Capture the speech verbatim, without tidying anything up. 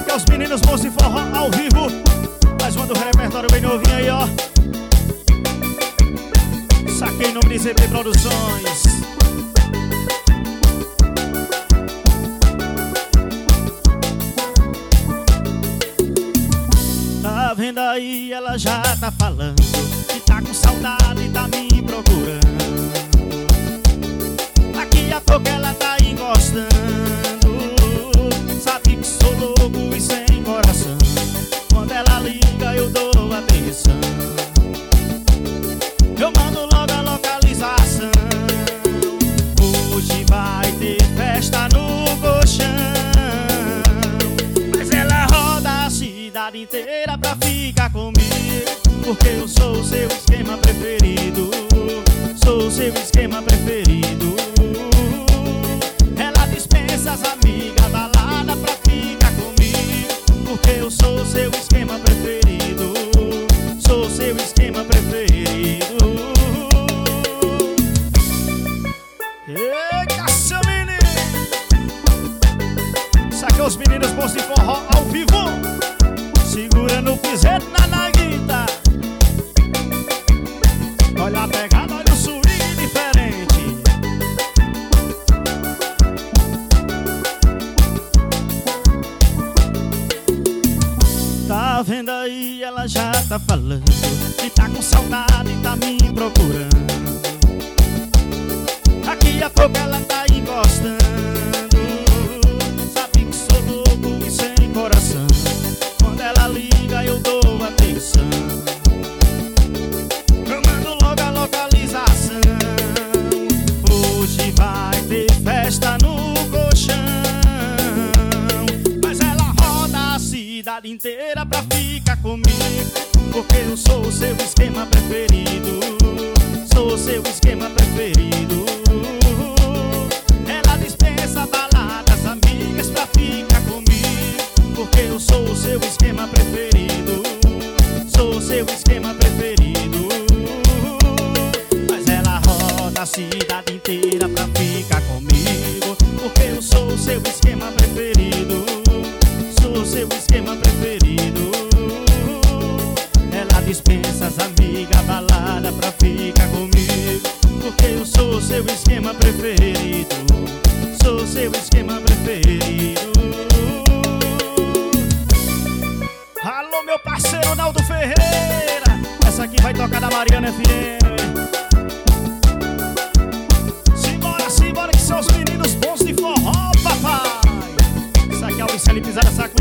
aqui é os meninos bons de forró ao vivo. Mais uma do repertório bem novinho aí, ó. Saquei em nome de Z P Produções. Tá vendo aí, ela já tá falando que tá com saudade e tá me procurando. Daqui a pouco ela tá encostando. Sabe que sou louco e sem coração. Quando ela liga eu dou atenção. Eu mando logo a localização. Hoje vai ter festa no colchão. Mas ela roda a cidade inteira pra ficar comigo. Porque eu sou o seu esquema preferido. Sou o seu esquema preferido. Ela dispensa as amigas balada pra ficar comigo. Porque eu sou o seu esquema preferido. Sou o seu esquema preferido. Eita, seu menino! Saca os meninos bons de forró ao vivo. Segura no piseiro na naguita. Olha a pegada, olha o swing diferente. Tá vendo aí, ela já tá falando que tá com saudade e tá me procurando. Daqui a pouco ela tá encostando. Sabe que sou louco e sem coração. Quando ela liga eu dou atenção. Eu mando logo a localização. Hoje vai ter festa no colchão. Mas ela roda a cidade inteira pra ficar comigo. Porque eu sou o seu esquema preferido. Sou o seu esquema preferido. Ela dispensa baladas, amigas pra ficar comigo. Porque eu sou o seu esquema preferido. Sou o seu esquema preferido. Mas ela roda a cidade inteira pra ficar comigo. Porque eu sou o seu esquema preferido. Sou o seu esquema preferido. Ela dispensa as amigas balada pra ficar comigo. Porque eu sou o seu esquema preferido. Sou o seu esquema preferido. Alô, meu parceiro Naldo Ferreira. Essa aqui vai tocar da Mariana F M. Simbora, simbora, que são os meninos bons de forró, papai. Essa aqui é o Vicente Pisada Saco.